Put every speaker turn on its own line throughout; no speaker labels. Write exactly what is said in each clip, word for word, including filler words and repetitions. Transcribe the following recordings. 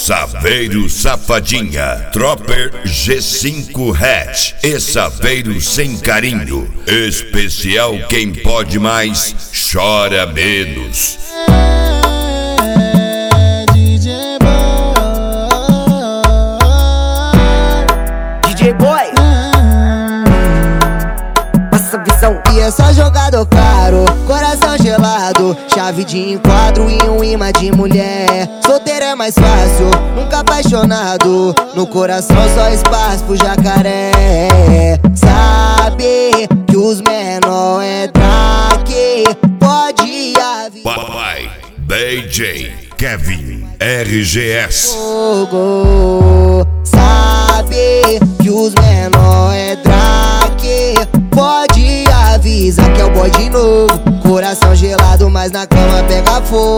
Saveiro Safadinha, Tropper G cinco Hatch e Saveiro Sem Carinho. Especial quem pode mais, chora menos.
D J Boy, D J Boy, passa visão. E essa jogada caro, coração gelado, chave de enquadro e um imã de mulher. Solteiro é mais fácil, nunca apaixonado, no coração só espaço pro jacaré. Sabe que os menor é traque, pode avisar.
Papai, D J, Kevin, R G S.
Fogo. Sabe que os menor é traque, pode avisar que é o boy de novo. Coração gelado, mas na cama pega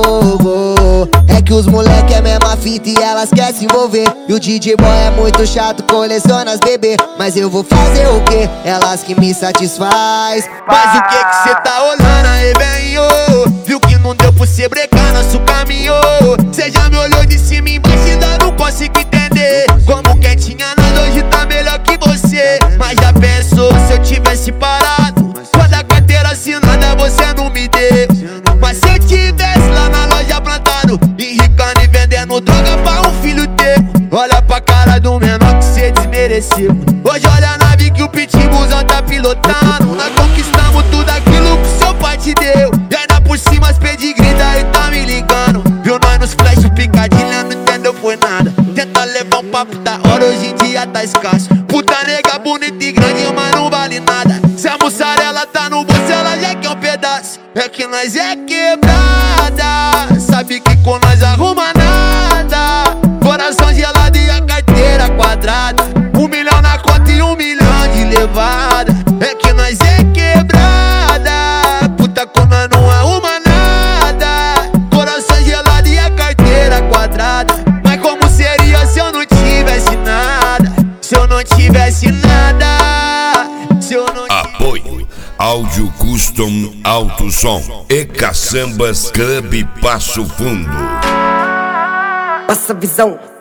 fogo. É que os moleque é mesma fita e elas querem se envolver. E o D J Boy é muito chato, coleciona as bebê. Mas eu vou fazer o quê? Elas que me satisfaz.
Mas o que que cê tá olhando aí, bem, ô? Viu que não deu pra cê brecar nosso caminho. Cê já me olhou de cima e embaixo e ainda não consigo entender. Como quem tinha nada hoje tá melhor que você. Mas já pensou se eu tivesse parado? Quando a carteira assinada você não me deu. Mas se eu tivesse lá na loja plantado, enricando e vendendo droga pra um filho teu. Olha pra cara do menor que cê desmereceu. Hoje olha a nave que o pitbullzão tá pilotando. Nós conquistamos tudo aquilo que seu pai te deu. E ainda por cima as pedigree daí tá me ligando. Viu nós nos flash, picadilha, não entendeu foi nada. Tenta levar um papo da hora, hoje em dia tá escasso. Puta nega bonita e grande, mas não vale nada. Se a mussarela tá no bolso, ela já quer um pedaço. É que nós é quebrada, sabe que com nós arruma nada. Coração gelado e a carteira quadrada. Um milhão na conta e um milhão de levada. É que nós é quebrada, puta com nós não arruma nada. Coração gelado e a carteira quadrada. Mas como seria se eu não tivesse nada? Se eu não tivesse nada, se eu não tivesse...
Apoio Áudio Custom Alto Som e Caçambas Clube Passo Fundo.
Passa visão.